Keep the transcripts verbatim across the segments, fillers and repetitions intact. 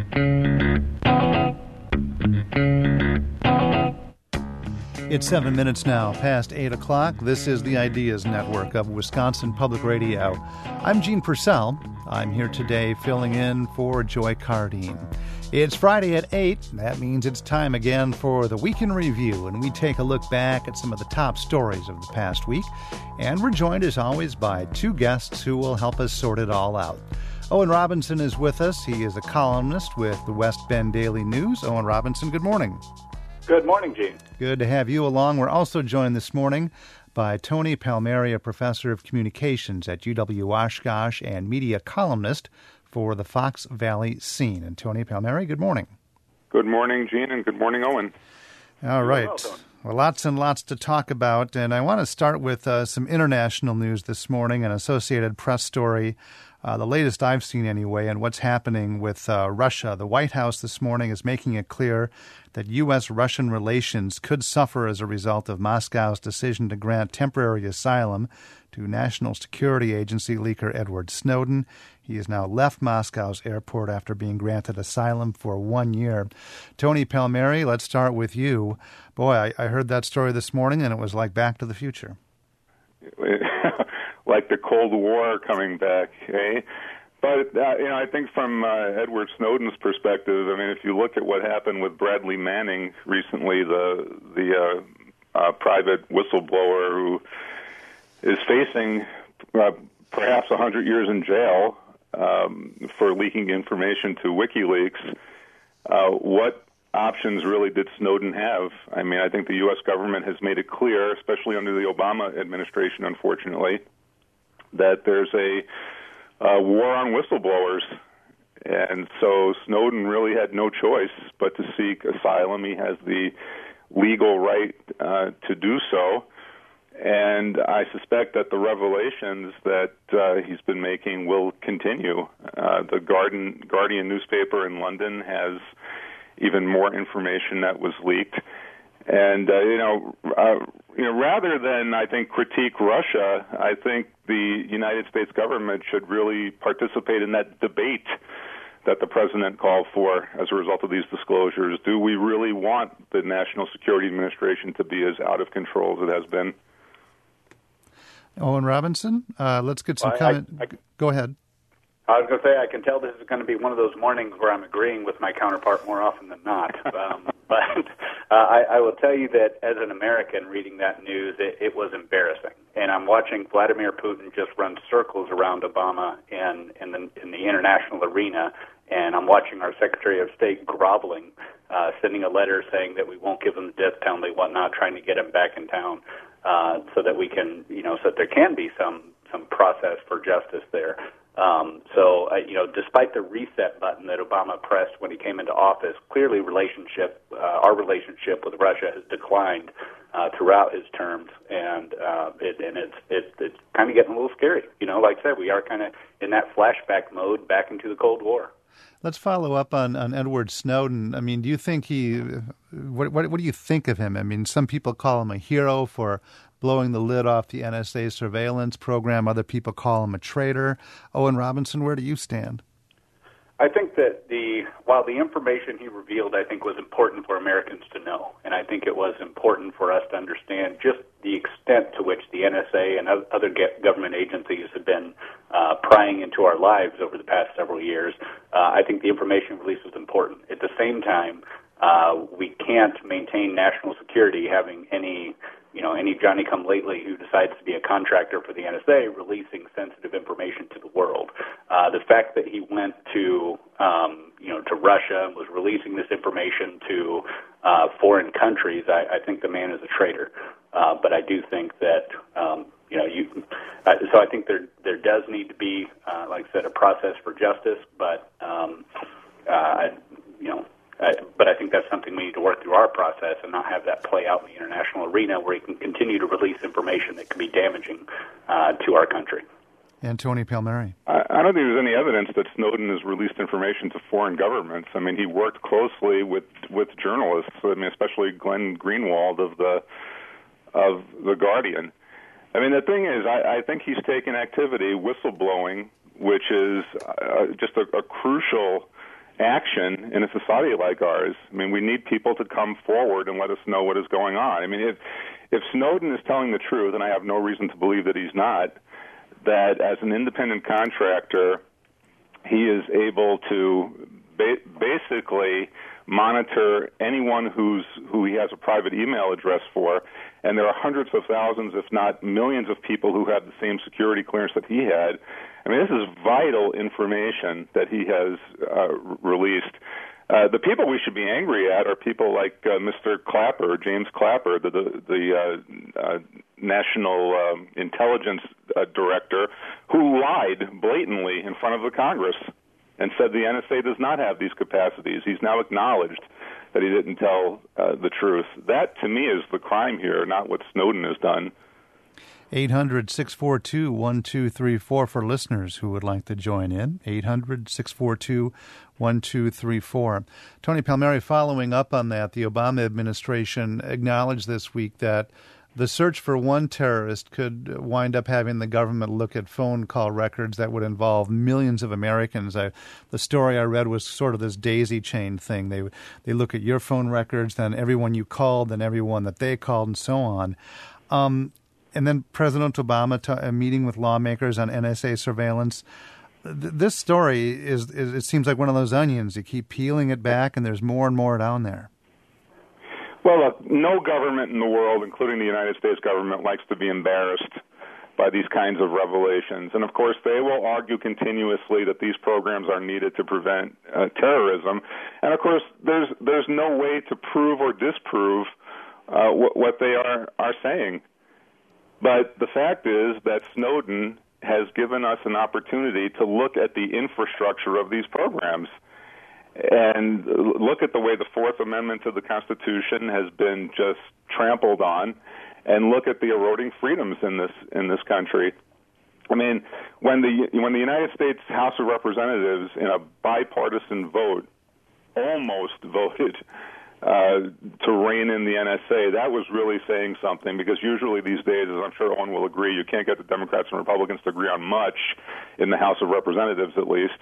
It's seven minutes now past eight o'clock. This is the Ideas Network of Wisconsin Public Radio. I'm Gene Purcell. I'm here today filling in for Joy Cardine. It's Friday at eight. That means it's time again for the Week in Review, and we take a look back at some of the top stories of the past week. And we're joined, as always, by two guests who will help us sort it all out. Owen Robinson is with us. He is a columnist with the West Bend Daily News. Owen Robinson, good morning. Good morning, Gene. Good to have you along. We're also joined this morning by Tony Palmieri, a professor of communications at U W-Oshkosh and media columnist for the Fox Valley Scene. And Tony Palmieri, good morning. Good morning, Gene, and good morning, Owen. All right. Well, well, lots and lots to talk about, and I want to start with uh, some international news this morning, an Associated Press story, uh, the latest I've seen anyway, and what's happening with uh, Russia. The White House this morning is making it clear that U S Russian relations could suffer as a result of Moscow's decision to grant temporary asylum to National Security Agency leaker Edward Snowden. He has now left Moscow's airport after being granted asylum for one year. Tony Palmieri, let's start with you. Boy, I, I heard that story this morning, and it was like Back to the Future. Like the Cold War coming back, eh? But, uh, you know, I think from uh, Edward Snowden's perspective, I mean, if you look at what happened with Bradley Manning recently, the the uh, uh, private whistleblower who is facing uh, perhaps one hundred years in jail um, for leaking information to WikiLeaks, uh, what options really did Snowden have? I mean, I think the U S government has made it clear, especially under the Obama administration, unfortunately, that there's a Uh, war on whistleblowers, and so Snowden really had no choice but to seek asylum. He has the legal right uh, to do so, and I suspect that the revelations that uh, he's been making will continue. Uh, the Guardian, Guardian newspaper in London has even more information that was leaked. And, uh, you know, uh, you know, rather than, I think, critique Russia, I think the United States government should really participate in that debate that the president called for as a result of these disclosures. Do we really want the National Security Administration to be as out of control as it has been? Owen Robinson, uh, let's get some well, comment. I, I, Go ahead. I was going to say, I can tell this is going to be one of those mornings where I'm agreeing with my counterpart more often than not. Um, but uh, I, I will tell you that as an American reading that news, it, it was embarrassing. And I'm watching Vladimir Putin just run circles around Obama in, in, the, in the international arena, and I'm watching our Secretary of State groveling, uh, sending a letter saying that we won't give him the death penalty, whatnot, trying to get him back in town uh, so that we can, you know, so that there can be some, some process for justice there. Um, so, uh, you know, despite the reset button that Obama pressed when he came into office, clearly relationship, uh, our relationship with Russia has declined uh, throughout his terms, and uh, it, and it's it, it's kind of getting a little scary. You know, like I said, we are kind of in that flashback mode back into the Cold War. Let's follow up on, on Edward Snowden. I mean, do you think he, what, what what do you think of him? I mean, some people call him a hero for blowing the lid off the N S A surveillance program. Other people call him a traitor. Owen Robinson, where do you stand? I think that the while the information he revealed, I think, was important for Americans to know, and I think it was important for us to understand just the extent to which the N S A and other government agencies have been uh, prying into our lives over the past several years. Uh, I think the information release was important. At the same time, uh, we can't maintain national security having any you know, any Johnny-come-lately who decides to be a contractor for the N S A releasing sensitive information to the world. Uh, the fact that he went to, um, you know, to Russia and was releasing this information to uh, foreign countries, I, I think the man is a traitor. Uh, but I do think that, um, you know, you. Uh, so I think there there does need to be, uh, like I said, a process for justice. But um, uh, you know. Uh, but I think that's something we need to work through our process and not have that play out in the international arena where he can continue to release information that can be damaging uh, to our country. And Tony Palmieri. I, I don't think there's any evidence that Snowden has released information to foreign governments. I mean, he worked closely with, with journalists, I mean, especially Glenn Greenwald of the of the Guardian. I mean, the thing is, I, I think he's taken activity, whistleblowing, which is uh, just a, a crucial action in a society like ours. I mean, we need people to come forward and let us know what is going on. I mean, if if Snowden is telling the truth, and I have no reason to believe that he's not, that as an independent contractor, he is able to ba- basically monitor anyone who's who he has a private email address for, and there are hundreds of thousands, if not millions, of people who have the same security clearance that he had. I mean, this is vital information that he has uh, released. Uh, the people we should be angry at are people like uh, Mister Clapper, James Clapper, the the, the uh, uh, National um, Intelligence uh, Director, who lied blatantly in front of the Congress and said the N S A does not have these capacities. He's now acknowledged that he didn't tell uh, the truth. That, to me, is the crime here, not what Snowden has done. eight hundred, six four two, one two three four for listeners who would like to join in. eight hundred, six four two, one two three four. Tony Palmieri, following up on that, the Obama administration acknowledged this week that the search for one terrorist could wind up having the government look at phone call records that would involve millions of Americans. I, the story I read was sort of this daisy chain thing. They they look at your phone records, then everyone you called, then everyone that they called, and so on. Um, and then President Obama t- a meeting with lawmakers on N S A surveillance. Th- this story is, is it seems like one of those onions. You keep peeling it back, and there's more and more down there. Well, look, no government in the world, including the United States government, likes to be embarrassed by these kinds of revelations. And, of course, they will argue continuously that these programs are needed to prevent uh, terrorism. And, of course, there's there's no way to prove or disprove uh, what, what they are, are saying. But the fact is that Snowden has given us an opportunity to look at the infrastructure of these programs and look at the way the Fourth Amendment to the Constitution has been just trampled on, and look at the eroding freedoms in this in this country. I mean, when the when the United States House of Representatives, in a bipartisan vote, almost voted uh, to rein in the N S A, that was really saying something, because usually these days, as I'm sure Owen will agree, you can't get the Democrats and Republicans to agree on much in the House of Representatives, at least.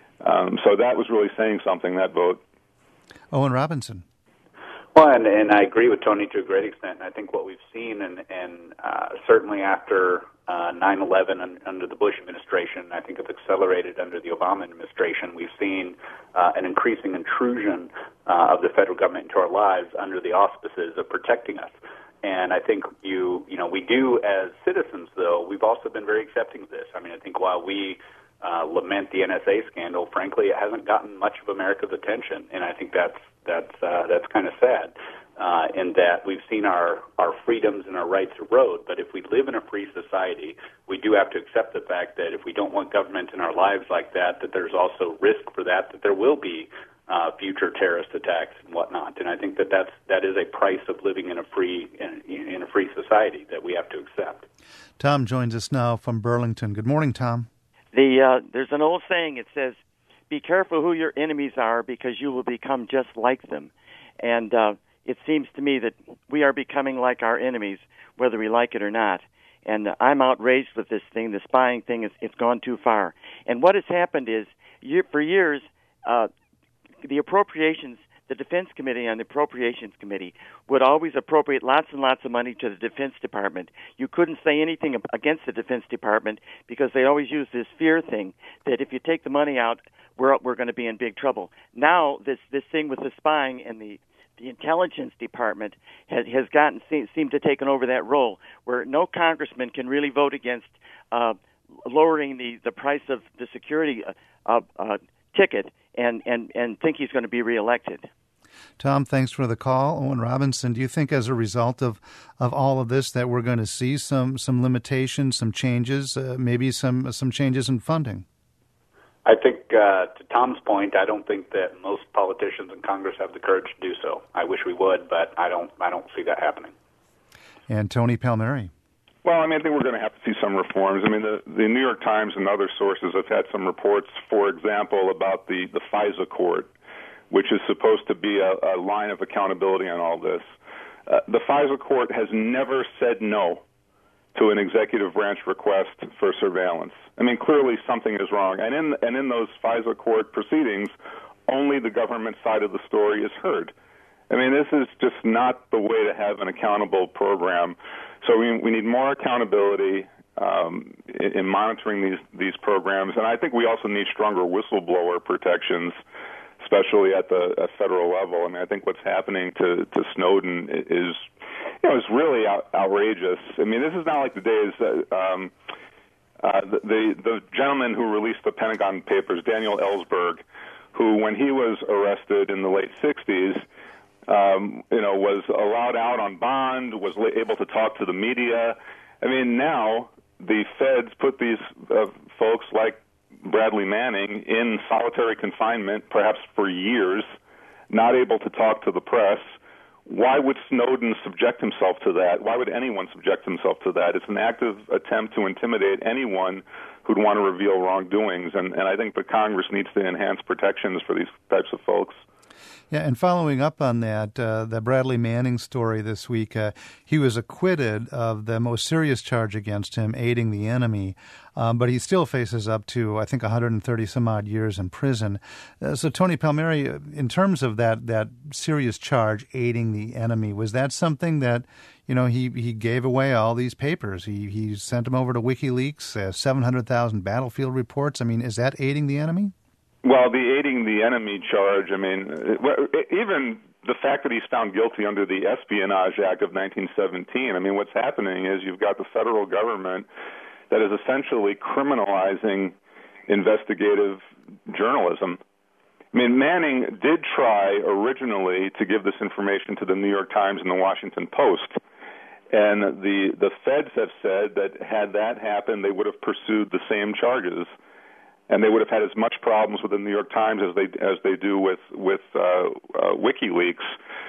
Um, so that was really saying something, that vote. Owen Robinson. Well, and, and I agree with Tony to a great extent. I think what we've seen, and, and uh, certainly after uh, nine eleven un, under the Bush administration, I think it's accelerated under the Obama administration, we've seen uh, an increasing intrusion uh, of the federal government into our lives under the auspices of protecting us. And I think you, you know, we do as citizens, though, we've also been very accepting of this. I mean, I think while we Uh, lament the N S A scandal, frankly, it hasn't gotten much of America's attention, and I think that's that's uh, that's kind of sad. Uh, in that we've seen our our freedoms and our rights erode. But if we live in a free society, we do have to accept the fact that if we don't want government in our lives like that, that there's also risk for that, that there will be uh, future terrorist attacks and whatnot. And I think that that's that is a price of living in a free in, in a free society that we have to accept. Tom joins us now from Burlington. Good morning, Tom. The uh, there's an old saying. It says, "Be careful who your enemies are, because you will become just like them." And uh, it seems to me that we are becoming like our enemies, whether we like it or not. And uh, I'm outraged with this thing. The spying thing is it's gone too far. And what has happened is, year, for years, uh, the appropriations, the Defense Committee and the Appropriations Committee would always appropriate lots and lots of money to the Defense Department. You couldn't say anything against the Defense Department because they always used this fear thing that if you take the money out, we're we're going to be in big trouble. Now this this thing with the spying and the the Intelligence Department has has gotten seem, seemed to taken over that role, where no congressman can really vote against uh, lowering the, the price of the security uh, uh, ticket and, and, and think he's going to be reelected. Tom, thanks for the call. Owen Robinson, do you think as a result of, of all of this that we're going to see some, some limitations, some changes, uh, maybe some some changes in funding? I think, uh, to Tom's point, I don't think that most politicians in Congress have the courage to do so. I wish we would, but I don't I don't see that happening. And Tony Palmieri. Well, I mean, I think we're going to have to see some reforms. I mean, the, the New York Times and other sources have had some reports, for example, about the, the FISA court, which is supposed to be a, a line of accountability on all this. Uh, the FISA court has never said no to an executive branch request for surveillance. I mean, clearly something is wrong. And in and in those FISA court proceedings, only the government side of the story is heard. I mean, this is just not the way to have an accountable program. So we, we need more accountability um, in, in monitoring these, these programs. And I think we also need stronger whistleblower protections, especially at the at federal level. I mean, I think what's happening to, to Snowden is, you know, is really out, outrageous. I mean, this is not like the days that um, uh, the, the the gentleman who released the Pentagon Papers, Daniel Ellsberg, who, when he was arrested in the late sixties, um, you know, was allowed out on bond, was able to talk to the media. I mean, now the feds put these uh, folks like Bradley Manning in solitary confinement, perhaps for years, not able to talk to the press. Why would Snowden subject himself to that? Why would anyone subject himself to that? It's an active attempt to intimidate anyone who'd want to reveal wrongdoings, and, and I think the Congress needs to enhance protections for these types of folks. Yeah, and following up on that, uh, the Bradley Manning story this week, uh, he was acquitted of the most serious charge against him, aiding the enemy, um, but he still faces up to, I think, one hundred thirty some odd years in prison. Uh, so, Tony Palmieri, in terms of that that serious charge, aiding the enemy, was that something that, you know, he, he gave away all these papers? He he sent them over to WikiLeaks, uh, seven hundred thousand battlefield reports. I mean, is that aiding the enemy? Well, the aiding the enemy charge, I mean, even the fact that he's found guilty under the Espionage Act of nineteen seventeen, I mean, what's happening is you've got the federal government that is essentially criminalizing investigative journalism. I mean, Manning did try originally to give this information to the New York Times and the Washington Post, and the, the feds have said that had that happened, they would have pursued the same charges. And they would have had as much problems with the New York Times as they as they do with with uh, uh, WikiLeaks.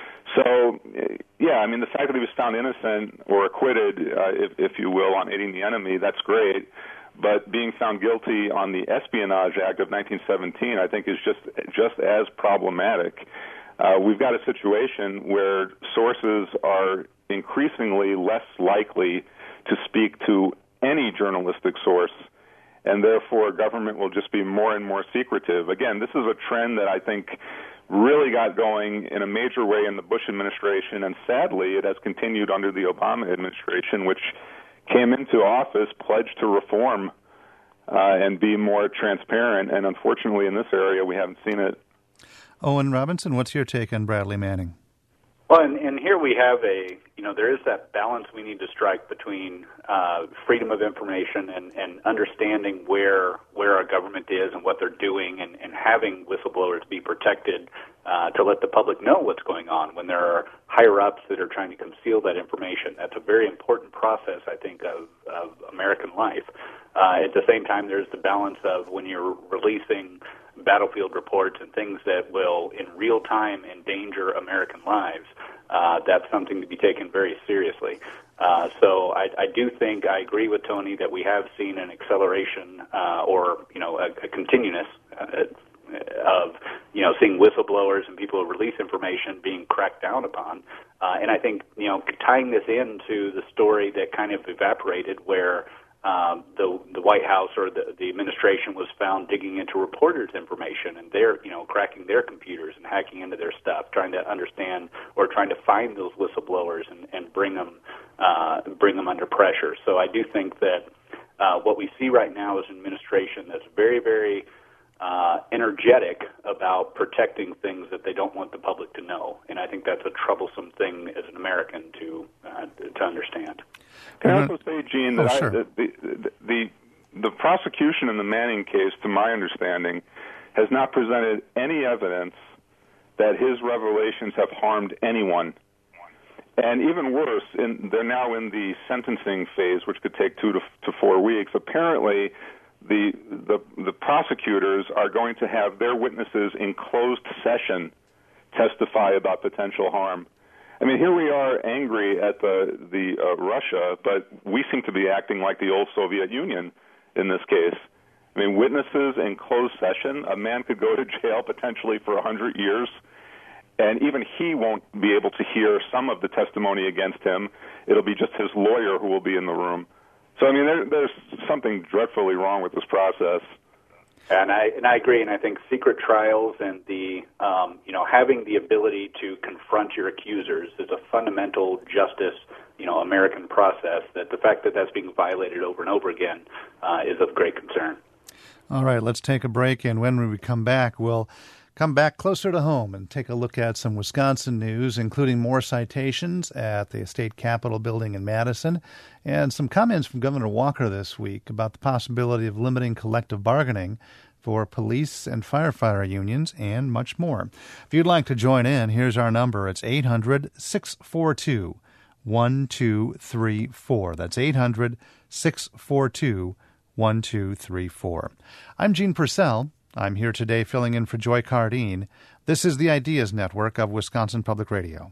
So, yeah, I mean, the fact that he was found innocent or acquitted, uh, if, if you will, on aiding the enemy, that's great. But being found guilty on the Espionage Act of nineteen seventeen, I think, is just just as problematic. Uh, we've got a situation where sources are increasingly less likely to speak to any journalistic source, and therefore government will just be more and more secretive. Again, this is a trend that I think really got going in a major way in the Bush administration, and sadly it has continued under the Obama administration, which came into office pledged to reform uh, and be more transparent, and unfortunately in this area we haven't seen it. Owen Robinson, what's your take on Bradley Manning? Well, and, and here we have a, you know, there is that balance we need to strike between uh, freedom of information and, and understanding where where our government is and what they're doing, and, and having whistleblowers be protected uh, to let the public know what's going on when there are higher-ups that are trying to conceal that information. That's a very important process, I think, of, of American life. Uh, at the same time, there's the balance of when you're releasing battlefield reports and things that will, in real time, endanger American lives. Uh, that's something to be taken very seriously. Uh, so I, I do think I agree with Tony that we have seen an acceleration uh, or, you know, a, a continuous uh, of, you know, seeing whistleblowers and people who release information being cracked down upon. Uh, and I think, you know, tying this into the story that kind of evaporated where Um, the the White House or the, the administration was found digging into reporters' information, and they're, you know, cracking their computers and hacking into their stuff, trying to understand or trying to find those whistleblowers and, and bring them uh, bring them under pressure. So I do think that uh, what we see right now is an administration that's very, very uh, energetic about protecting things that they don't want the public to know, and I think that's a troublesome thing as an American to uh, to understand. Can I also say, Gene, that oh, sure. I, the, the, the the prosecution in the Manning case, to my understanding, has not presented any evidence that his revelations have harmed anyone. And even worse, in, they're now in the sentencing phase, which could take two to, to four weeks. Apparently, the, the the prosecutors are going to have their witnesses in closed session testify about potential harm. I mean, here we are angry at the the uh, Russia, but we seem to be acting like the old Soviet Union in this case. I mean, witnesses in closed session, a man could go to jail potentially for one hundred years, and even he won't be able to hear some of the testimony against him. It'll be just his lawyer who will be in the room. So, I mean, there, there's something dreadfully wrong with this process. And I and I agree, and I think secret trials and the um, you know having the ability to confront your accusers is a fundamental justice, you know, American process. That the fact that that's being violated over and over again uh, is of great concern. All right, let's take a break, and when we come back, we'll come back closer to home and take a look at some Wisconsin news, including more citations at the state capitol building in Madison, and some comments from Governor Walker this week about the possibility of limiting collective bargaining for police and firefighter unions, and much more. If you'd like to join in, here's our number. It's eight hundred, six four two, one two three four. That's eight hundred, six four two, one two three four. I'm Gene Purcell. I'm here today filling in for Joy Cardine. This is the Ideas Network of Wisconsin Public Radio.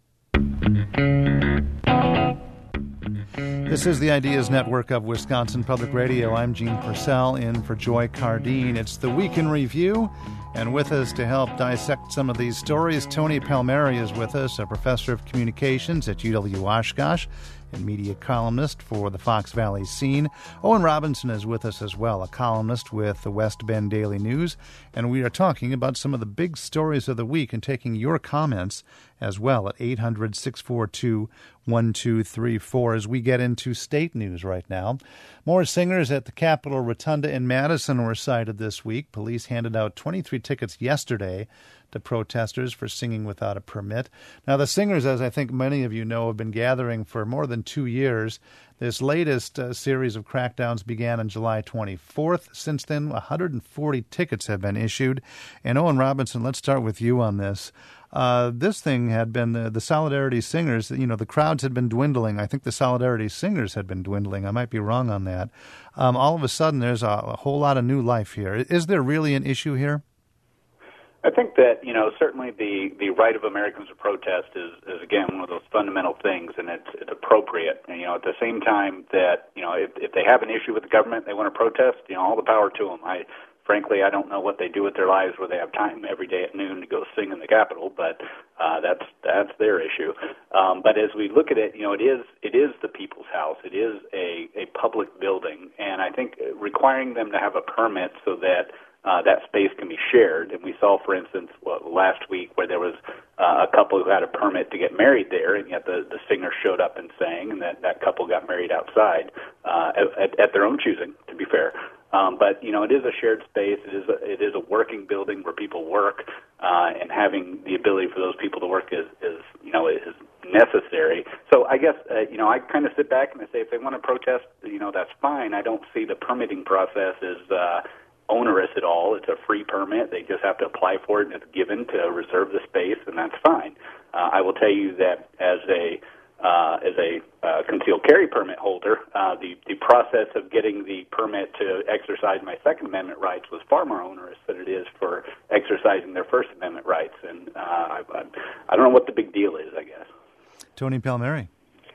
This is the Ideas Network of Wisconsin Public Radio. I'm Gene Purcell in for Joy Cardine. It's the Week in Review, and with us to help dissect some of these stories, Tony Palmieri is with us, a professor of communications at U W Oshkosh and media columnist for the Fox Valley Scene. Owen Robinson is with us as well, a columnist with the West Bend Daily News, and we are talking about some of the big stories of the week and taking your comments as well at eight hundred, six four two, one two three four as we get into state news right now. More singers at the Capitol Rotunda in Madison were cited this week. Police handed out twenty-three tickets yesterday to protesters for singing without a permit. Now, the singers, as I think many of you know, have been gathering for more than two years. This latest uh, series of crackdowns began on July twenty-fourth. Since then, one hundred forty tickets have been issued. And Owen Robinson, let's start with you on this. Uh, this thing had been the, the Solidarity Singers, you know, the crowds had been dwindling. I think the Solidarity Singers had been dwindling. I might be wrong on that. Um, all of a sudden, there's a, a whole lot of new life here. Is there really an issue here? I think that, you know, certainly the, the right of Americans to protest is, is, again, one of those fundamental things, and it's, it's appropriate. And, you know, at the same time that, you know, if, if they have an issue with the government, they want to protest, you know, all the power to them. I, frankly, I don't know what they do with their lives where they have time every day at noon to go sing in the Capitol, but uh, that's that's their issue. Um, but as we look at it, you know, it is it is the people's house. It is a, a public building, and I think requiring them to have a permit so that Uh, that space can be shared. And we saw, for instance, well, last week where there was uh, a couple who had a permit to get married there, and yet the, the singer showed up and sang, and that, that couple got married outside uh, at, at their own choosing, to be fair. Um, but, you know, it is a shared space. It is a, it is a working building where people work, uh, and having the ability for those people to work is, is you know, is necessary. So I guess, uh, you know, I kind of sit back and I say if they want to protest, you know, that's fine. I don't see the permitting process as uh, onerous at all. It's a free permit. They just have to apply for it, and it's given to reserve the space, and that's fine. Uh, I will tell you that as a uh, as a uh, concealed carry permit holder, uh, the the process of getting the permit to exercise my Second Amendment rights was far more onerous than it is for exercising their First Amendment rights, and uh, I, I, I don't know what the big deal is, I guess. Tony Palmieri.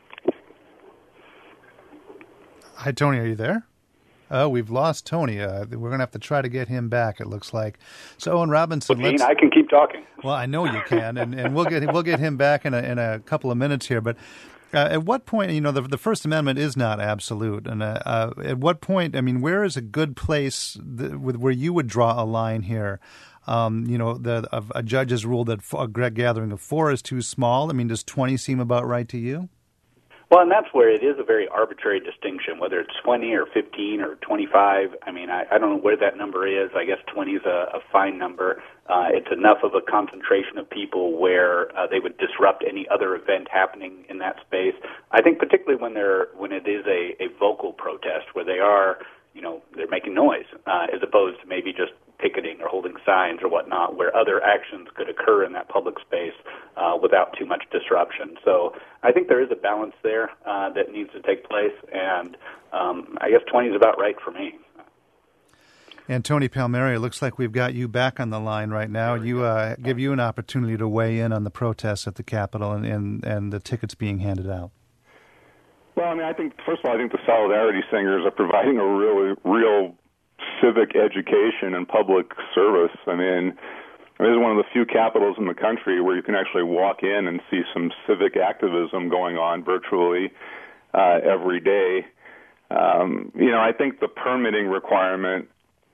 Hi, Tony. Are you there? Oh, we've lost Tony. Uh, we're going to have to try to get him back, it looks like. So, Owen Robinson, well, Gene, I can keep talking. Well, I know you can, and, and we'll get we'll get him back in a, in a couple of minutes here. But uh, at what point, you know, the, the First Amendment is not absolute. And uh, uh, at what point, I mean, where is a good place th- with, where you would draw a line here? Um, you know, the, a, a judge has ruled that a gathering of four is too small. I mean, does twenty seem about right to you? Well, and that's where it is a very arbitrary distinction, whether it's twenty or fifteen or twenty-five. I mean, I, I don't know where that number is. I guess twenty is a, a fine number. Uh, it's enough of a concentration of people where uh, they would disrupt any other event happening in that space. I think particularly when they're when it is a, a vocal protest, where they are, you know, they're making noise, uh, as opposed to maybe just picketing or holding signs or whatnot, where other actions could occur in that public space uh, without too much disruption. So I think there is a balance there uh, that needs to take place, and um, I guess twenty is about right for me. And Tony Palmieri, it looks like we've got you back on the line right now. You uh, give you an opportunity to weigh in on the protests at the Capitol and, and, and the tickets being handed out. Well, I mean, I think, first of all, I think the Solidarity Singers are providing a really real civic education and public service. I mean, this is one of the few capitals in the country where you can actually walk in and see some civic activism going on virtually uh, every day. Um, you know, I think the permitting requirement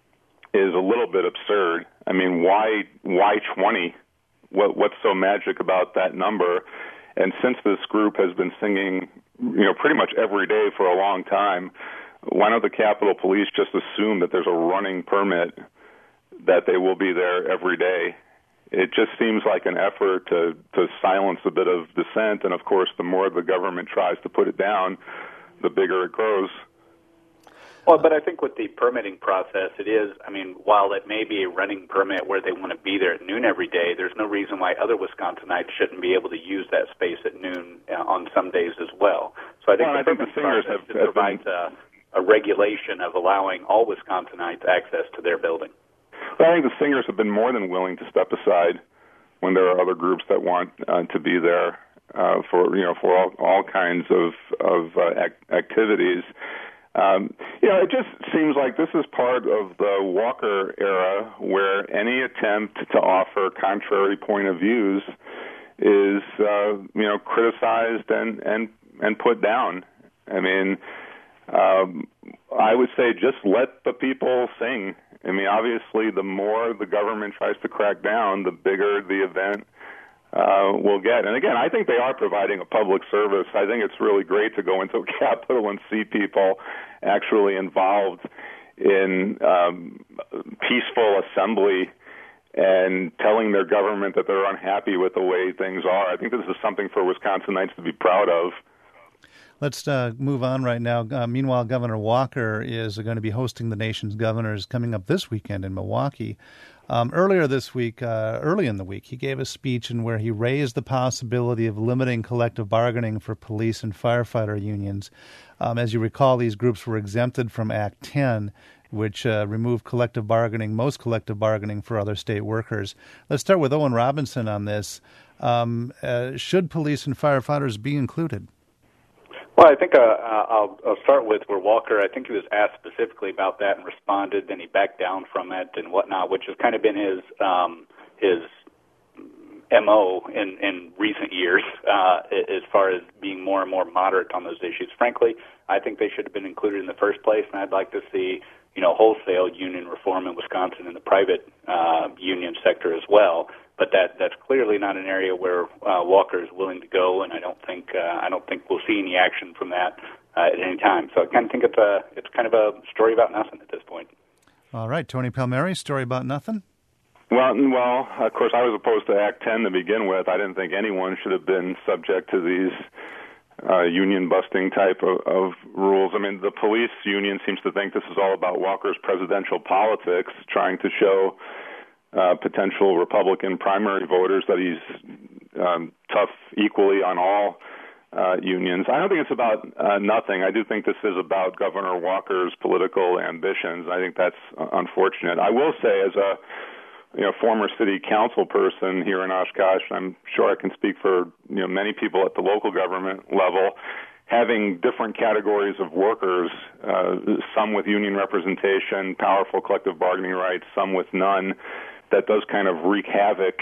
is a little bit absurd. I mean, why why twenty? What what's so magic about that number? And since this group has been singing, you know, pretty much every day for a long time, why don't the Capitol Police just assume that there's a running permit that they will be there every day? It just seems like an effort to, to silence a bit of dissent, and of course, the more the government tries to put it down, the bigger it grows. Well, but I think with the permitting process, it is, I mean, while it may be a running permit where they want to be there at noon every day, there's no reason why other Wisconsinites shouldn't be able to use that space at noon uh, on some days as well. So I think well, the I think the singers have, have provides been... a, a regulation of allowing all Wisconsinites access to their building. Well, I think the singers have been more than willing to step aside when there are other groups that want uh, to be there uh, for, you know, for all, all kinds of, of uh, ac- activities. Um, you know, it just seems like this is part of the Walker era where any attempt to offer contrary point of views is, uh, you know, criticized and, and, and put down. I mean, um, I would say just let the people sing. I mean, obviously, the more the government tries to crack down, the bigger the event uh, will get. And again, I think they are providing a public service. I think it's really great to go into a Capitol and see people actually involved in um, peaceful assembly and telling their government that they're unhappy with the way things are. I think this is something for Wisconsinites to be proud of. Let's uh, move on right now. Uh, meanwhile, Governor Walker is going to be hosting the nation's governors coming up this weekend in Milwaukee. Um, earlier this week, uh, early in the week, he gave a speech in where he raised the possibility of limiting collective bargaining for police and firefighter unions. Um, as you recall, these groups were exempted from Act ten, which uh, removed collective bargaining, most collective bargaining for other state workers. Let's start with Owen Robinson on this. Um, uh, should police and firefighters be included? Well, I think uh, I'll, I'll start with where Walker, I think he was asked specifically about that and responded, then he backed down from it and whatnot, which has kind of been his um, his M O in, in recent years uh, as far as being more and more moderate on those issues. Frankly, I think they should have been included in the first place, and I'd like to see, you know, wholesale union reform in Wisconsin in the private uh, union sector as well. But that that's clearly not an area where uh, Walker is willing to go, and I don't think uh, I don't think we'll see any action from that uh, at any time. So I kind of think it's a it's kind of a story about nothing at this point. All right, Tony Palmieri, story about nothing. Well, well, of course, I was opposed to Act ten to begin with. I didn't think anyone should have been subject to these uh, union-busting type of, of rules. I mean, the police union seems to think this is all about Walker's presidential politics, trying to show Uh, potential Republican primary voters that he's um, tough equally on all uh, unions. I don't think it's about uh, nothing. I do think this is about Governor Walker's political ambitions. I think that's uh, unfortunate. I will say, as a you know former city council person here in Oshkosh, I'm sure I can speak for you know many people at the local government level. Having different categories of workers, uh, some with union representation, powerful collective bargaining rights, some with none, that does kind of wreak havoc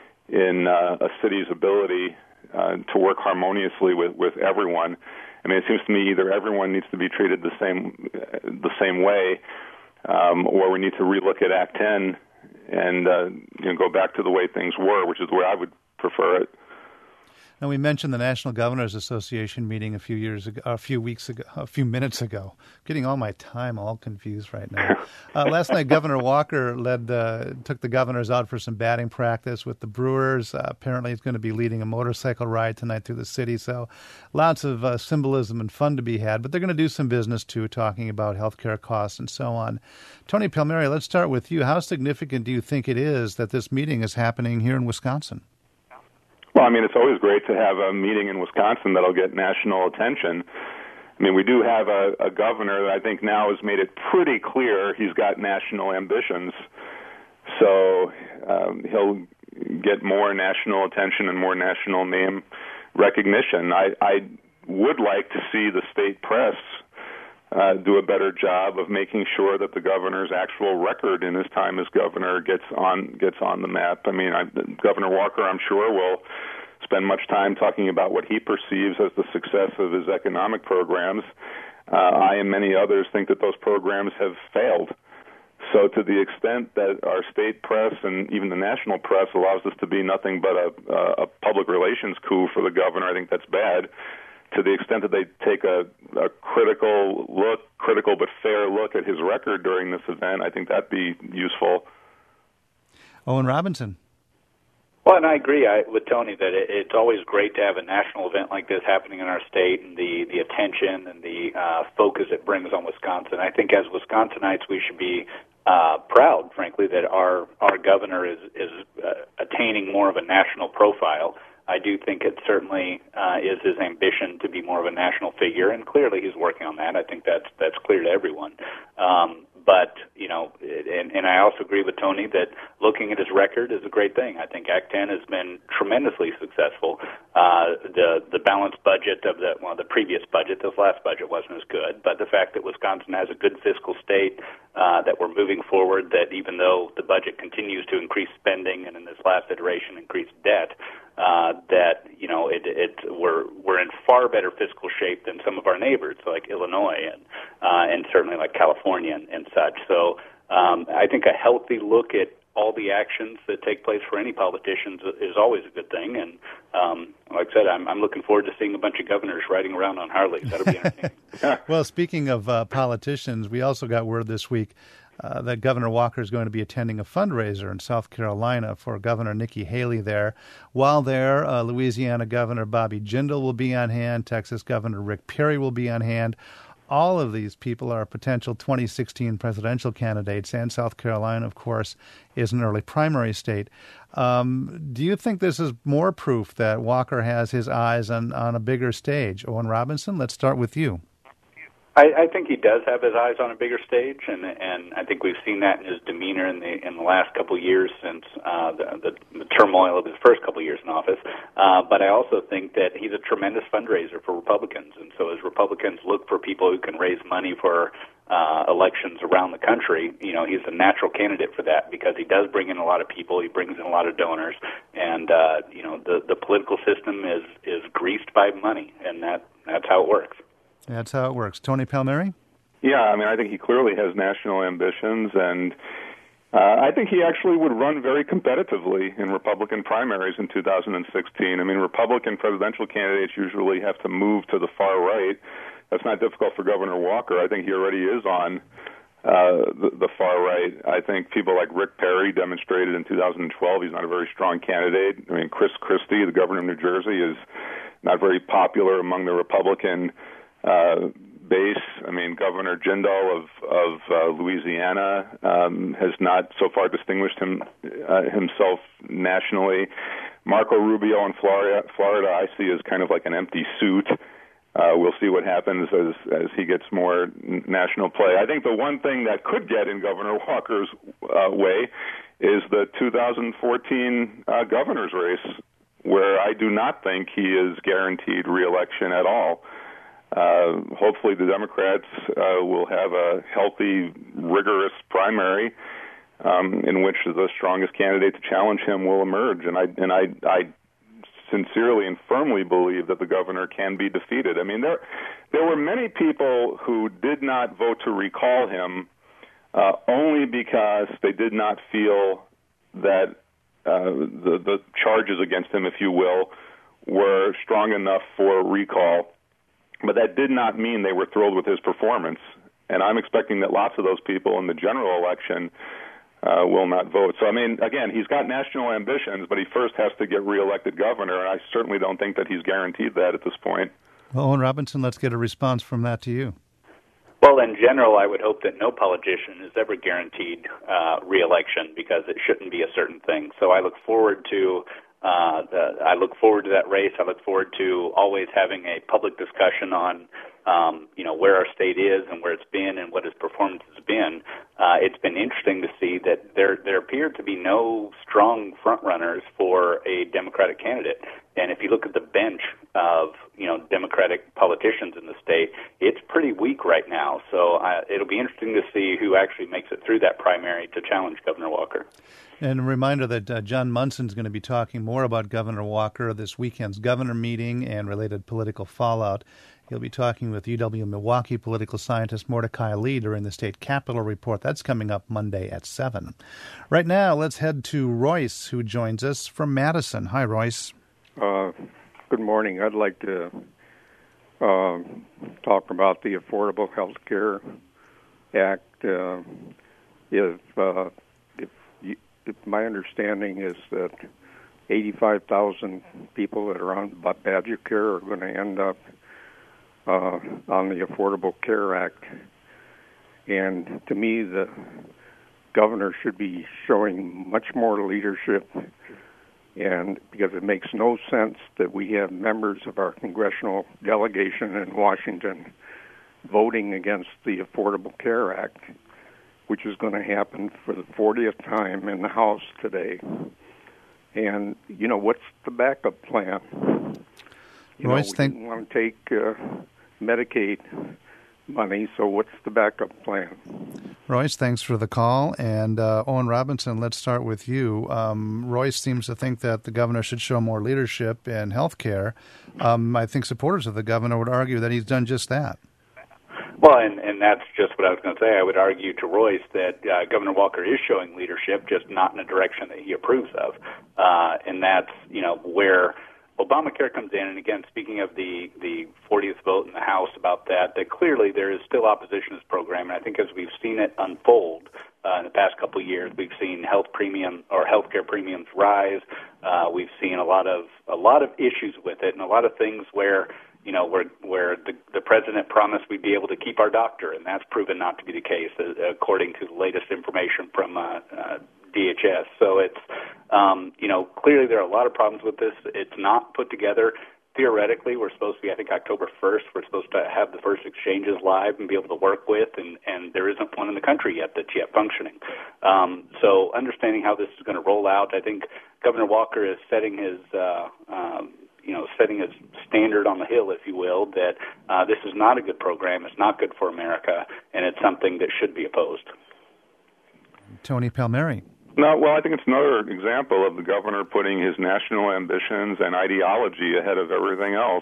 in uh, a city's ability uh, to work harmoniously with, with everyone. I mean, it seems to me either everyone needs to be treated the same the same way, um, or we need to relook at Act ten and uh, you know, go back to the way things were, which is the way I would prefer it. Now, we mentioned the National Governors Association meeting a few years ago, a few weeks ago, a few minutes ago. Getting all my time all confused right now. Uh, last night, Governor Walker led, uh, took the governors out for some batting practice with the Brewers. Uh, apparently, he's going to be leading a motorcycle ride tonight through the city. So, lots of uh, symbolism and fun to be had. But they're going to do some business too, talking about healthcare costs and so on. Tony Palmieri, let's start with you. How significant do you think it is that this meeting is happening here in Wisconsin? Well, I mean, it's always great to have a meeting in Wisconsin that'll get national attention. I mean, we do have a, a governor that I think now has made it pretty clear he's got national ambitions. So um, he'll get more national attention and more national name recognition. I, I would like to see the state press uh, do a better job of making sure that the governor's actual record in his time as governor gets on gets on the map. I mean, I, Governor Walker, I'm sure, will spend much time talking about what he perceives as the success of his economic programs. Uh, I and many others think that those programs have failed. So to the extent that our state press and even the national press allows this to be nothing but a, a public relations coup for the governor, I think that's bad. To the extent that they take a, a critical look, critical but fair look at his record during this event, I think that'd be useful. Owen Robinson. Well, and I agree I, with Tony that it, it's always great to have a national event like this happening in our state, and the, the attention and the uh, focus it brings on Wisconsin. I think as Wisconsinites, we should be uh, proud, frankly, that our our governor is is uh, attaining more of a national profile. I do think it certainly uh, is his ambition to be more of a national figure, and clearly he's working on that. I think that's that's clear to everyone. Um, but, you know, and, and I also agree with Tony that looking at his record is a great thing. I think Act ten has been tremendously successful. Uh, the the balanced budget of the, well, the previous budget, this last budget wasn't as good, but the fact that Wisconsin has a good fiscal state, uh, that we're moving forward, that even though the budget continues to increase spending and in this last iteration increase debt, Uh, that you know it, it we're we're in far better fiscal shape than some of our neighbors like Illinois and uh, and certainly like California and, and such. So um, I think a healthy look at all the actions that take place for any politicians is always a good thing. And um, like I said, I'm, I'm looking forward to seeing a bunch of governors riding around on Harleys. That'll be entertaining. Well, speaking of uh, politicians, we also got word this week Uh, that Governor Walker is going to be attending a fundraiser in South Carolina for Governor Nikki Haley there. While there, uh, Louisiana Governor Bobby Jindal will be on hand. Texas Governor Rick Perry will be on hand. All of these people are potential twenty sixteen presidential candidates, and South Carolina, of course, is an early primary state. Um, do you think this is more proof that Walker has his eyes on, on a bigger stage? Owen Robinson, let's start with you. I, I think he does have his eyes on a bigger stage, and and I think we've seen that in his demeanor in the in the last couple of years since uh, the, the the turmoil of his first couple of years in office. Uh, but I also think that he's a tremendous fundraiser for Republicans, and so as Republicans look for people who can raise money for uh, elections around the country, you know, he's a natural candidate for that because he does bring in a lot of people, he brings in a lot of donors, and uh, you know, the the political system is is greased by money, and that that's how it works. That's how it works. Tony Palmieri? Yeah, I mean, I think he clearly has national ambitions, and uh, I think he actually would run very competitively in Republican primaries in two thousand sixteen. I mean, Republican presidential candidates usually have to move to the far right. That's not difficult for Governor Walker. I think he already is on uh, the, the far right. I think people like Rick Perry demonstrated in two thousand twelve he's not a very strong candidate. I mean, Chris Christie, the governor of New Jersey, is not very popular among the Republican Uh, base. I mean, Governor Jindal of of uh, Louisiana um, has not so far distinguished him uh, himself nationally. Marco Rubio in Florida, Florida, I see as kind of like an empty suit. Uh, we'll see what happens as as he gets more national play. I think the one thing that could get in Governor Walker's uh, way is the two thousand fourteen uh, governor's race, where I do not think he is guaranteed re-election at all. Uh, hopefully the Democrats uh, will have a healthy, rigorous primary um, in which the strongest candidate to challenge him will emerge. And I and I, I sincerely and firmly believe that the governor can be defeated. I mean, there there were many people who did not vote to recall him uh, only because they did not feel that uh, the, the charges against him, if you will, were strong enough for recall. But that did not mean they were thrilled with his performance. And I'm expecting that lots of those people in the general election uh, will not vote. So, I mean, again, he's got national ambitions, but he first has to get reelected governor, and I certainly don't think that he's guaranteed that at this point. Well, Owen Robinson, let's get a response from that to you. Well, in general, I would hope that no politician is ever guaranteed uh, reelection because it shouldn't be a certain thing. So I look forward to Uh, the, I look forward to that race. I look forward to always having a public discussion on, um, you know, where our state is and where it's been and what its performance has been. Uh, it's been interesting to see that there there appear to be no strong front runners for a Democratic candidate. And if you look at the bench of, you know, Democratic politicians in the state, it's pretty weak right now. So uh, it'll be interesting to see who actually makes it through that primary to challenge Governor Walker. And a reminder that uh, John Munson is going to be talking more about Governor Walker, this weekend's governor meeting and related political fallout. He'll be talking with U W Milwaukee political scientist Mordecai Lee during the State Capitol Report. That's coming up Monday at seven. Right now, let's head to Royce, who joins us from Madison. Hi, Royce. Uh, good morning. I'd like to uh, talk about the Affordable Health Care Act. Uh, if, uh, if, you, if my understanding is that eighty-five thousand people that are on Badger Care are going to end up uh, on the Affordable Care Act. And to me, the governor should be showing much more leadership, and because it makes no sense that we have members of our congressional delegation in Washington voting against the Affordable Care Act, which is going to happen for the fortieth time in the House today. And, you know, what's the backup plan? You Royce, know, we think- didn't want to take uh, Medicaid money, so what's the backup plan? Royce, thanks for the call. And uh, Owen Robinson, let's start with you. Um, Royce seems to think that the governor should show more leadership in health care. Um, I think supporters of the governor would argue that he's done just that. Well, and, and that's just what I was going to say. I would argue to Royce that uh, Governor Walker is showing leadership, just not in a direction that he approves of. Uh, and that's, you know, where Obamacare comes in. And again, speaking of the, the fortieth vote in the House about that, that clearly there is still opposition to this program. And I think as we've seen it unfold uh, in the past couple of years, we've seen health premium or healthcare premiums rise. Uh, we've seen a lot of a lot of issues with it, and a lot of things where you know, where where the, the president promised we'd be able to keep our doctor, and that's proven not to be the case, uh, according to the latest information from uh, uh, D H S. So it's, um, you know, clearly there are a lot of problems with this. It's not put together. Theoretically, we're supposed to be, I think, October first, we're supposed to have the first exchanges live and be able to work with, and, and there isn't one in the country yet that's yet functioning. Um, so understanding how this is going to roll out, I think Governor Walker is setting his uh, um, you know, setting a standard on the hill, if you will, that uh, this is not a good program, it's not good for America, and it's something that should be opposed. Tony Palmieri. No, well, I think it's another example of the governor putting his national ambitions and ideology ahead of everything else.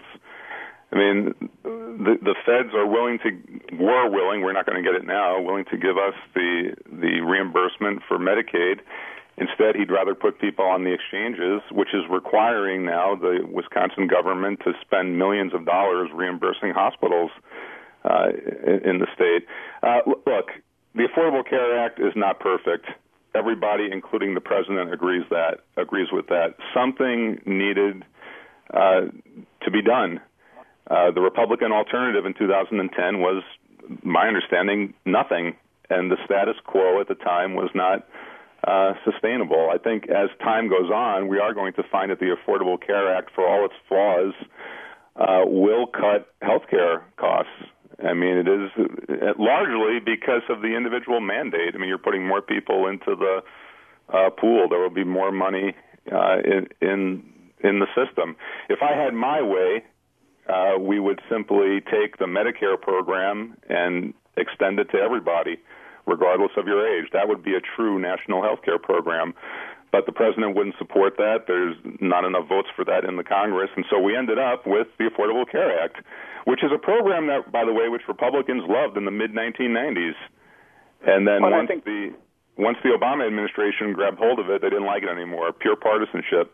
I mean, the, the feds are willing to, were willing, we're not going to get it now, willing to give us the the reimbursement for Medicaid. Instead, he'd rather put people on the exchanges, which is requiring now the Wisconsin government to spend millions of dollars reimbursing hospitals uh, in, in the state. Uh, look, the Affordable Care Act is not perfect. Everybody, including the president, agrees that agrees with that. Something needed uh, to be done. Uh, the Republican alternative in two thousand ten was, my understanding, nothing, and the status quo at the time was not Uh, sustainable. I think as time goes on, we are going to find that the Affordable Care Act, for all its flaws, uh, will cut health care costs. I mean, it is largely because of the individual mandate. I mean, you're putting more people into the uh, pool. There will be more money uh, in, in in the system. If I had my way, uh, we would simply take the Medicare program and extend it to everybody, regardless of your age. That would be a true national health care program. But the president wouldn't support that. There's not enough votes for that in the Congress. And so we ended up with the Affordable Care Act, which is a program that, by the way, which Republicans loved in the mid nineteen nineties. And then well, once think- the once the Obama administration grabbed hold of it, they didn't like it anymore. Pure partisanship.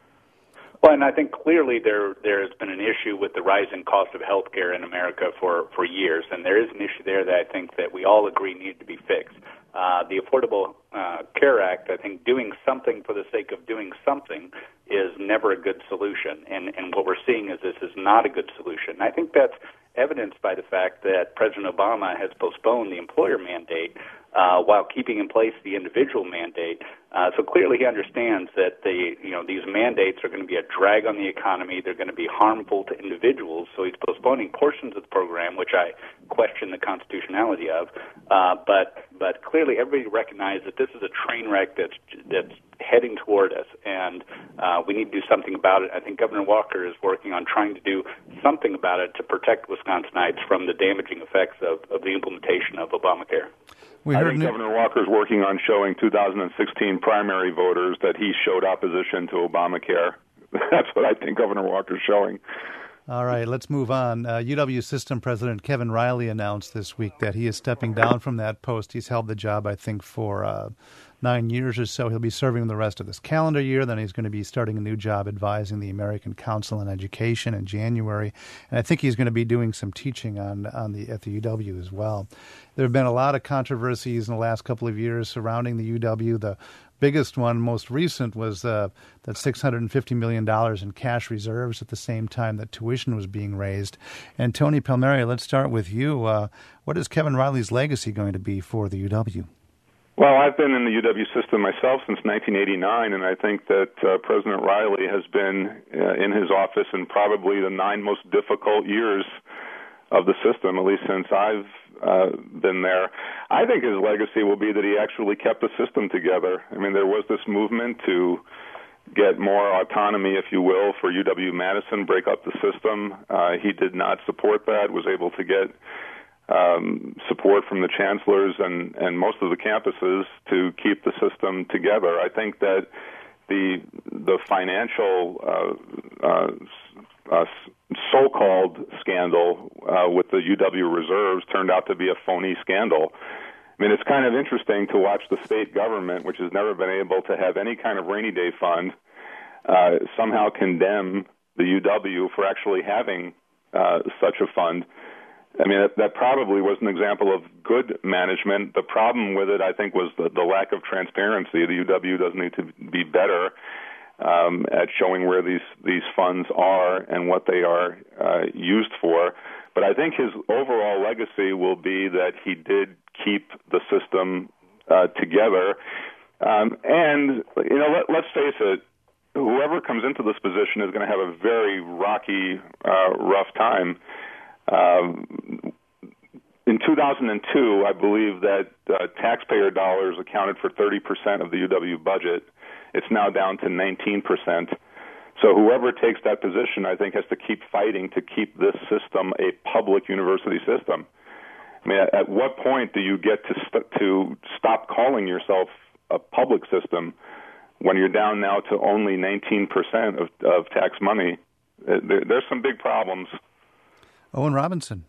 Well, and I think clearly there there has been an issue with the rising cost of health care in America for, for years, and there is an issue there that I think that we all agree needed to be fixed. Uh, the Affordable uh, Care Act, I think doing something for the sake of doing something is never a good solution, and, and what we're seeing is this is not a good solution. And I think that's evidenced by the fact that President Obama has postponed the employer mandate uh, while keeping in place the individual mandate. Uh, so clearly he understands that the you know these mandates are going to be a drag on the economy. They're going to be harmful to individuals. So he's postponing portions of the program, which I question the constitutionality of. Uh, but but clearly everybody recognizes that this is a train wreck that's that's heading toward us, and uh, we need to do something about it. I think Governor Walker is working on trying to do something about it to protect Wisconsinites from the damaging effects of, of the implementation of Obamacare. We I heard think new- Governor Walker is working on showing two thousand sixteen primary voters that he showed opposition to Obamacare. That's what I think Governor Walker's showing. All right, let's move on. Uh, U W System President Kevin Riley announced this week that he is stepping down from that post. He's held the job, I think, for uh, nine years or so. He'll be serving the rest of this calendar year. Then he's going to be starting a new job advising the American Council on Education in January. And I think he's going to be doing some teaching on, on the at the U W as well. There have been a lot of controversies in the last couple of years surrounding the U W. The biggest one, most recent, was uh, that six hundred fifty million dollars in cash reserves at the same time that tuition was being raised. And Tony Palmieri, let's start with you. Uh, what is Kevin Riley's legacy going to be for the U W? Well, I've been in the U W system myself since nineteen eighty-nine, and I think that uh, President Riley has been uh, in his office in probably the nine most difficult years of the system, at least since I've uh, been there. I think his legacy will be that he actually kept the system together. I mean, there was this movement to get more autonomy, if you will, for U W-Madison, break up the system. Uh, he did not support that, was able to get um, support from the chancellors and, and most of the campuses to keep the system together. I think that the the financial uh, uh, uh, so-called scandal uh, with the U W reserves turned out to be a phony scandal. I mean, it's kind of interesting to watch the state government, which has never been able to have any kind of rainy day fund, uh, somehow condemn the U W for actually having uh, such a fund. I mean, that, that probably was an example of good management. The problem with it, I think, was the, the lack of transparency. The U W does need to be better um, at showing where these, these funds are and what they are uh, used for. But I think his overall legacy will be that he did keep the system uh, together. Um, and, you know, let, let's face it, whoever comes into this position is going to have a very rocky, uh, rough time. Um, in two thousand two, I believe that uh, taxpayer dollars accounted for thirty percent of the U W budget. It's now down to nineteen percent. So whoever takes that position, I think, has to keep fighting to keep this system a public university system. I mean, at, at what point do you get to st- to stop calling yourself a public system when you're down now to only nineteen percent of, of tax money? Uh, there, there's some big problems. Owen Robinson.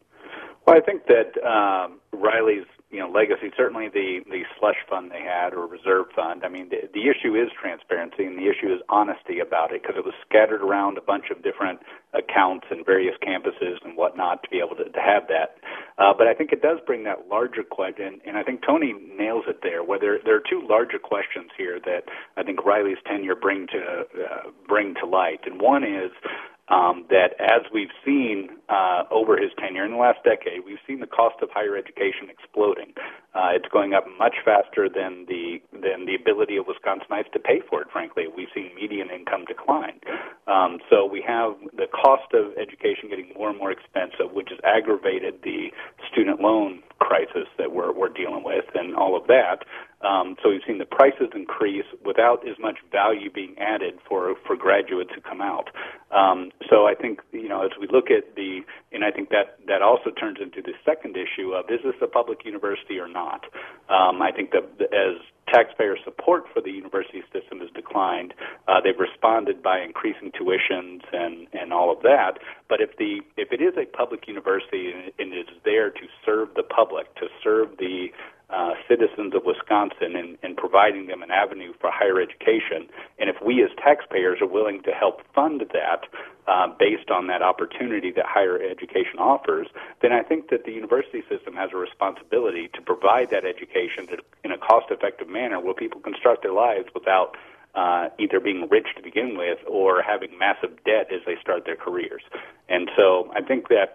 Well, I think that um, Riley's you know legacy, certainly the, the slush fund they had or reserve fund. I mean, the, the issue is transparency, and the issue is honesty about it, because it was scattered around a bunch of different accounts and various campuses and whatnot to be able to, to have that. Uh, but I think it does bring that larger question, and I think Tony nails it there, where there, there are two larger questions here that I think Riley's tenure bring to uh, bring to light. And one is Um, that as we've seen uh, over his tenure in the last decade, we've seen the cost of higher education exploding. Uh, it's going up much faster than the than the ability of Wisconsinites to pay for it, frankly. We've seen median income decline. Um, so we have the cost of education getting more and more expensive, which has aggravated the student loan crisis that we're, we're dealing with and all of that. Um, so we've seen the prices increase without as much value being added for, for graduates who come out. Um, so I think, you know, as we look at the, and I think that, that also turns into the second issue of, is this a public university or not? Um, I think that as taxpayer support for the university system has declined, uh, they've responded by increasing tuitions and, and all of that. But if the if it is a public university and, and it is there to serve the public, to serve the Uh, citizens of Wisconsin and, and providing them an avenue for higher education. And if we as taxpayers are willing to help fund that uh, based on that opportunity that higher education offers, then I think that the university system has a responsibility to provide that education in a cost-effective manner where people can start their lives without uh, either being rich to begin with or having massive debt as they start their careers. And so I think that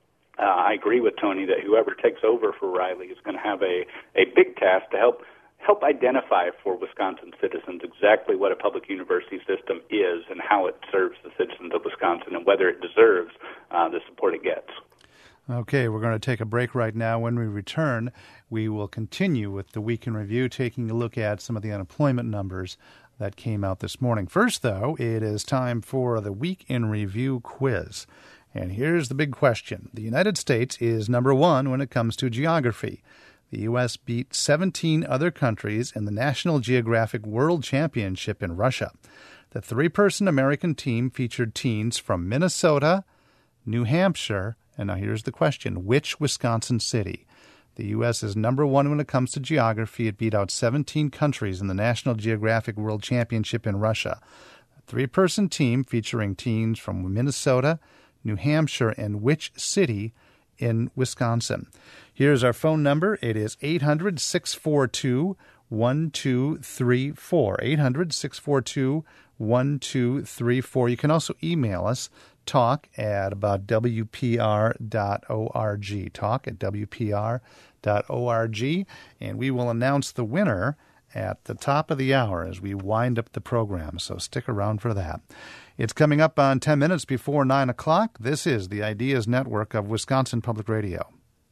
Uh, I agree with Tony that whoever takes over for Riley is going to have a, a big task to help help identify for Wisconsin citizens exactly what a public university system is and how it serves the citizens of Wisconsin and whether it deserves uh, the support it gets. Okay, we're going to take a break right now. When we return, we will continue with the Week in Review, taking a look at some of the unemployment numbers that came out this morning. First, though, it is time for the Week in Review quiz. And here's the big question. The United States is number one when it comes to geography. The U S beat seventeen other countries in the National Geographic World Championship in Russia. The three-person American team featured teens from Minnesota, New Hampshire, and now here's the question, which Wisconsin city? The U S is number one when it comes to geography. It beat out seventeen countries in the National Geographic World Championship in Russia. A three-person team featuring teens from Minnesota, New Hampshire, and which city in Wisconsin? Here's our phone number. It is eight hundred, six four two, one two three four. eight hundred, six four two, one two three four. You can also email us, talk at about W P R dot org. Talk at W P R dot org. And we will announce the winner at the top of the hour as we wind up the program. So stick around for that. It's coming up on ten minutes before nine o'clock. This is the Ideas Network of Wisconsin Public Radio.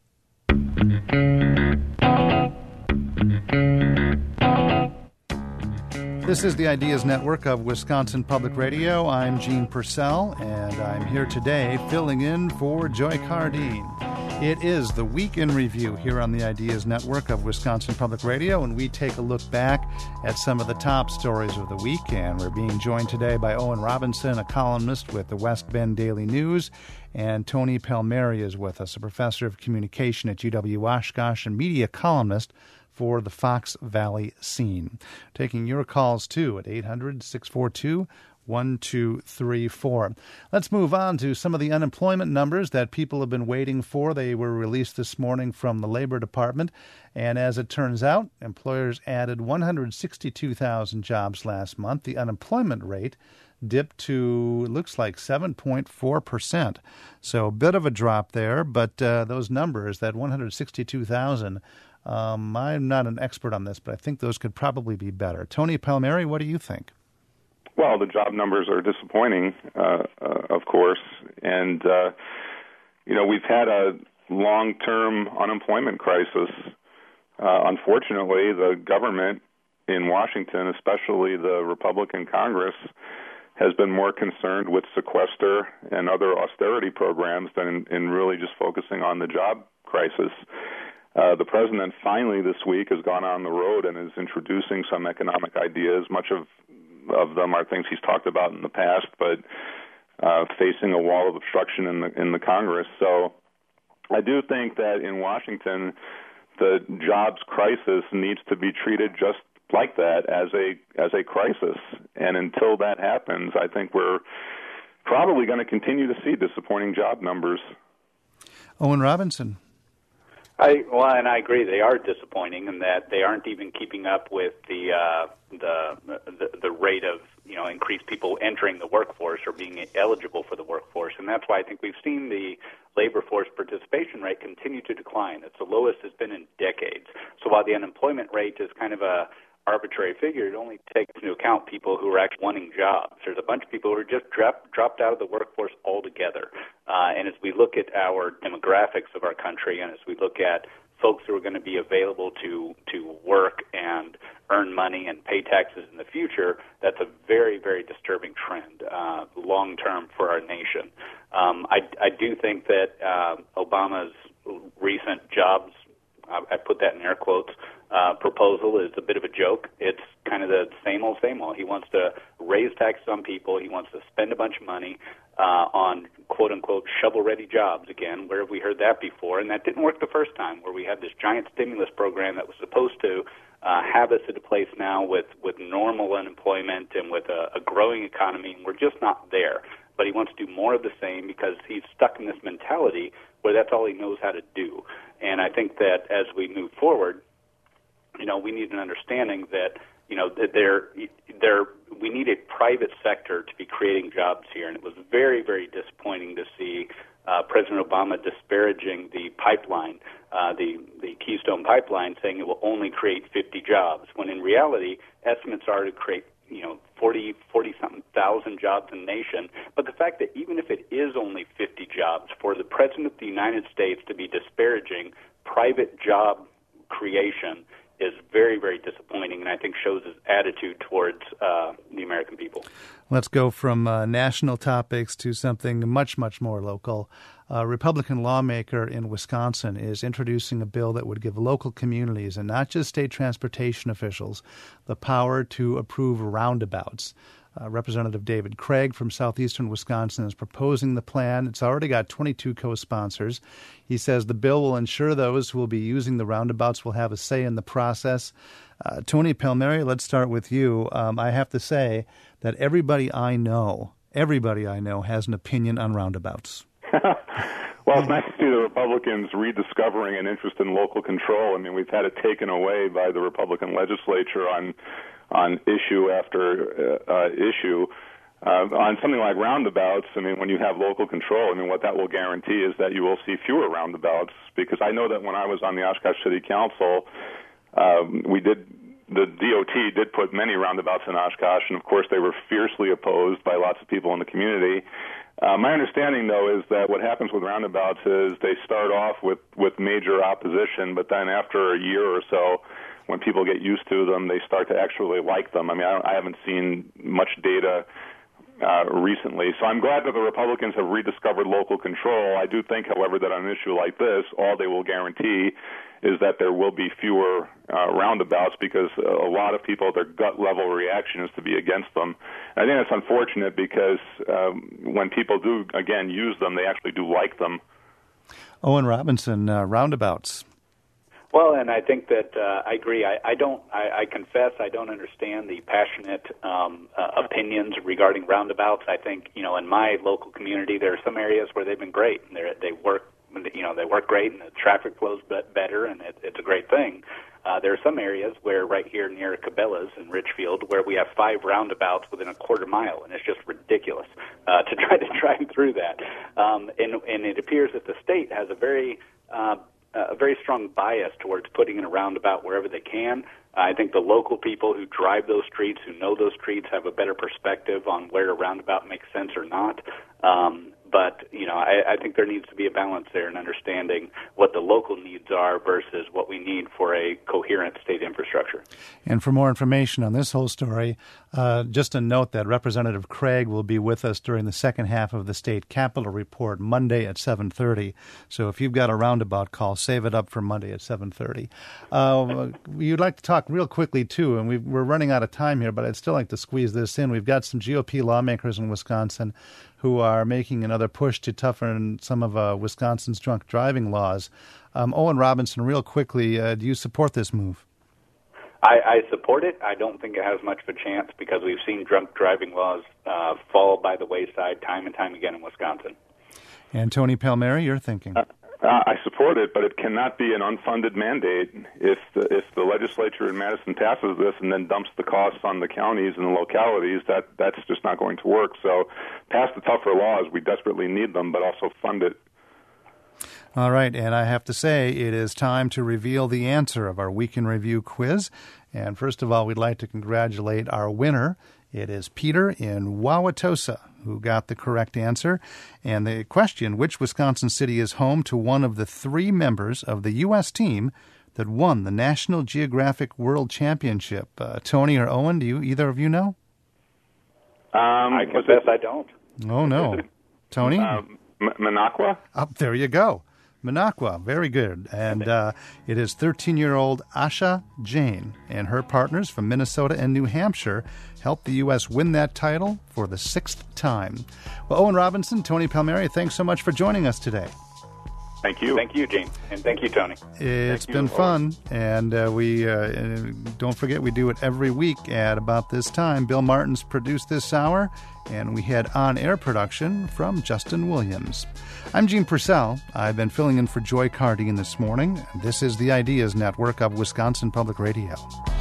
This is the Ideas Network of Wisconsin Public Radio. I'm Gene Purcell, and I'm here today filling in for Joy Cardine. It is the Week in Review here on the Ideas Network of Wisconsin Public Radio, and we take a look back at some of the top stories of the week. And we're being joined today by Owen Robinson, a columnist with the West Bend Daily News, and Tony Palmieri is with us, a professor of communication at U W-Oshkosh and media columnist for the Fox Valley Scene. Taking your calls, too, at eight hundred, six four two, one two three four. Let's move on to some of the unemployment numbers that people have been waiting for. They were released this morning from the Labor Department, and as it turns out, employers added one hundred sixty-two thousand jobs last month. The unemployment rate dipped to, it looks like, seven point four percent. So a bit of a drop there, but uh, those numbers, that one hundred sixty-two thousand, um, I'm not an expert on this, but I think those could probably be better. Tony Palmieri, what do you think? Well, the job numbers are disappointing, uh, uh, of course, and, uh, you know, we've had a long-term unemployment crisis. Uh, unfortunately, the government in Washington, especially the Republican Congress, has been more concerned with sequester and other austerity programs than in, in really just focusing on the job crisis. Uh, the president finally this week has gone on the road and is introducing some economic ideas. Much of of them are things he's talked about in the past, but uh, facing a wall of obstruction in the in the Congress. So I do think that in Washington, the jobs crisis needs to be treated just like that, as a as a crisis. And until that happens, I think we're probably going to continue to see disappointing job numbers. Owen Robinson. I, well, and I agree. They are disappointing in that they aren't even keeping up with the uh, the, the the rate of you know increased people entering the workforce or being eligible for the workforce, and that's why I think we've seen the labor force participation rate continue to decline. It's the lowest it's been in decades. So while the unemployment rate is kind of a arbitrary figure, it only takes into account people who are actually wanting jobs. There's a bunch of people who are just dropped dropped out of the workforce altogether. Uh, and as we look at our demographics of our country, and as we look at folks who are going to be available to to work and earn money and pay taxes in the future, that's a very, very disturbing trend uh, long term for our nation. Um, I, I do think that uh, Obama's recent jobs, I, I put that in air quotes, Uh, proposal is a bit of a joke. It's kind of the same old, same old. He wants to raise taxes on people. He wants to spend a bunch of money uh, on quote-unquote shovel-ready jobs again. Where have we heard that before? And that didn't work the first time, where we had this giant stimulus program that was supposed to uh, have us at a place now with, with normal unemployment and with a, a growing economy, and we're just not there. But he wants to do more of the same because he's stuck in this mentality where that's all he knows how to do. And I think that as we move forward, you know, we need an understanding that, you know, that there, there, we need a private sector to be creating jobs here. And it was very, very disappointing to see uh, President Obama disparaging the pipeline, uh, the, the Keystone Pipeline, saying it will only create fifty jobs, when in reality, estimates are to create, you know, forty, forty-something thousand jobs in the nation. But the fact that even if it is only fifty jobs, for the President of the United States to be disparaging private job creation is very, very disappointing, and I think shows his attitude towards uh, the American people. Let's go from uh, national topics to something much, much more local. A Republican lawmaker in Wisconsin is introducing a bill that would give local communities, and not just state transportation officials, the power to approve roundabouts. Uh, Representative David Craig from southeastern Wisconsin is proposing the plan. It's already got twenty-two co-sponsors. He says the bill will ensure those who will be using the roundabouts will have a say in the process. Uh, Tony Palmieri, let's start with you. Um, I have to say that everybody I know, everybody I know has an opinion on roundabouts. Well, it's nice to see the Republicans rediscovering an interest in local control. I mean, we've had it taken away by the Republican legislature on on issue after uh, uh, issue. Uh, on something like roundabouts, I mean, when you have local control, I mean, what that will guarantee is that you will see fewer roundabouts, because I know that when I was on the Oshkosh City Council, um, we did, the D O T did put many roundabouts in Oshkosh, and of course they were fiercely opposed by lots of people in the community. Uh, my understanding, though, is that what happens with roundabouts is they start off with, with major opposition, but then after a year or so, when people get used to them, they start to actually like them. I mean, I, I haven't seen much data uh, recently, so I'm glad that the Republicans have rediscovered local control. I do think, however, that on an issue like this, all they will guarantee is that there will be fewer uh, roundabouts, because a lot of people, their gut-level reaction is to be against them. And I think that's unfortunate, because um, when people do, again, use them, they actually do like them. Owen Robinson, uh, roundabouts. Well, and I think that uh, I agree. I, I don't. I, I confess I don't understand the passionate um, uh, opinions regarding roundabouts. I think, you know, in my local community, there are some areas where they've been great, and they they work. You know, they work great, and the traffic flows better, and it, it's a great thing. Uh, there are some areas where, right here near Cabela's in Richfield, where we have five roundabouts within a quarter mile, and it's just ridiculous uh, to try to drive through that. Um, and, and it appears that the state has a very uh, a very strong bias towards putting in a roundabout wherever they can. I think the local people who drive those streets, who know those streets, have a better perspective on where a roundabout makes sense or not. Um, But, you know, I, I think there needs to be a balance there in understanding what the local needs are versus what we need for a coherent state infrastructure. And for more information on this whole story, uh, just a note that Representative Craig will be with us during the second half of the State Capitol Report Monday at seven thirty. So if you've got a roundabout call, save it up for Monday at seven thirty. Uh, you'd like to talk real quickly, too, and we've, we're running out of time here, but I'd still like to squeeze this in. We've got some G O P lawmakers in Wisconsin who are making another push to toughen some of uh, Wisconsin's drunk driving laws. Um, Owen Robinson, real quickly, uh, do you support this move? I, I support it. I don't think it has much of a chance, because we've seen drunk driving laws uh, fall by the wayside time and time again in Wisconsin. And Tony Palmieri, you're thinking? Uh, Uh, I support it, but it cannot be an unfunded mandate. If the, if the legislature in Madison passes this and then dumps the costs on the counties and the localities, that, that's just not going to work. So pass the tougher laws. We desperately need them, but also fund it. All right, and I have to say it is time to reveal the answer of our Week in Review quiz. And first of all, we'd like to congratulate our winner. It is Peter in Wauwatosa who got the correct answer. And the question, which Wisconsin city is home to one of the three members of the U S team that won the National Geographic World Championship? Uh, Tony or Owen, do you either of you know? Um, I confess I don't. Oh, no. Tony? Um, M- Minocqua? Oh, there you go. Minocqua, very good. And uh, it is thirteen-year-old Asha Jain and her partners from Minnesota and New Hampshire helped the U S win that title for the sixth time. Well, Owen Robinson, Tony Palmieri, thanks so much for joining us today. Thank you. Thank you, Gene. And thank you, Tony. It's thank been you, fun. And uh, we uh, don't forget, we do it every week at about this time. Bill Martin's produced this hour, and we had on-air production from Justin Williams. I'm Gene Purcell. I've been filling in for Joy Cardine this morning. This is the Ideas Network of Wisconsin Public Radio.